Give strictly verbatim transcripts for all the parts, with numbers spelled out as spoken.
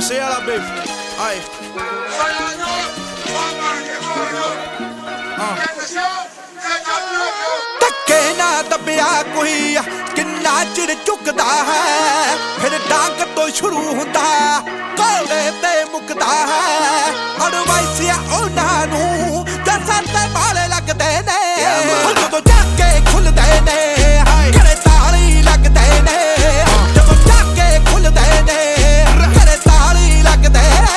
ਗੁੱਸੇ ਵਾਲਾ ਬੇਬੀ ਆਏ ਧੱਕੇ ਨਾ ਦੱਬਿਆ ਕੋਈ ਕਿੰਨਾ ਚਿਰ ਝੁਕਦਾ ਹੈ ਫਿਰ ਡਾਂਗ ਤੋਂ ਸ਼ੁਰੂ ਹੁੰਦਾ ਕੋਲੇ ਤੇ ਮੁੱਕਦਾ ਹੈ ਅੜਵਾਈਸਿਆ ਉਹਨਾਂ ਨੂੰ ਦਸਾਂ ਤੇ ਮਾਲੇ ਲੱਗਦੇ ਨੇ ਜਦੋਂ ਜਾ ਕੇ ਖੁੱਲਦੇ ਨੇ ਘਰੇ ਤਾਲੀ ਲੱਗਦੇ ਨੇ ਜਦੋਂ ਜਾ ਕੇ ਖੁੱਲਦੇ ਨੇ ਘਰੇ ਤਾਲੀ ਲੱਗਦੇ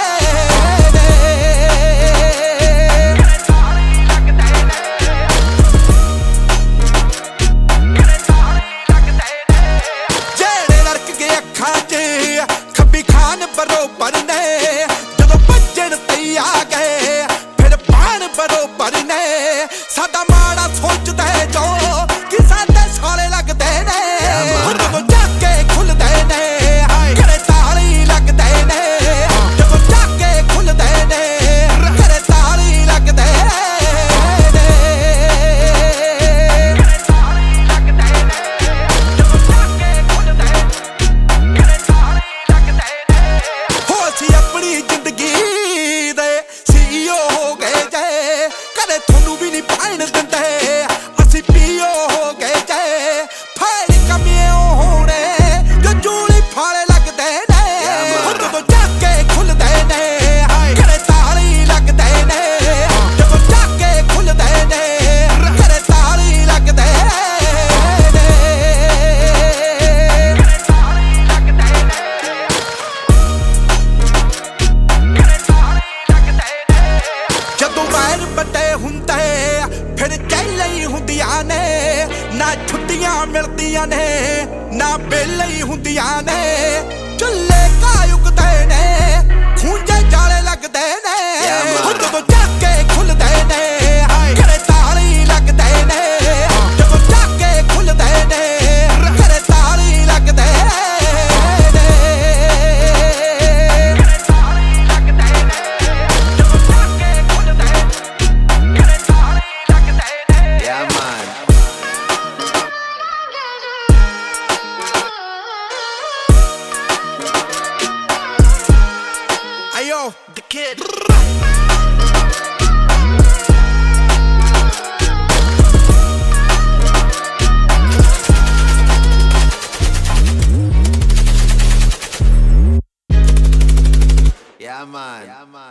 बरोबर ने जदों भज्जण ते आ गए फिर पान बरोबर ने साडा माड़ा सोचदे जो कि साडे साले लगदे ने जदों जाके खुलदे ने घरे ताली लगदे ने जदों जाके खुलदे ने घरे ताली लगदे ना छुट्टियां मिलदियां ने ना बेले हुंदियां ने चुल्ले कायुकदे ने खूंजे जाले लगदे ने जदों जाके खुलदे ने घरे ताली लगदे ने जदों जाके खुलदे ने घरे ताली लगदे Ayo, the kid. Yeah, man. Yeah, man.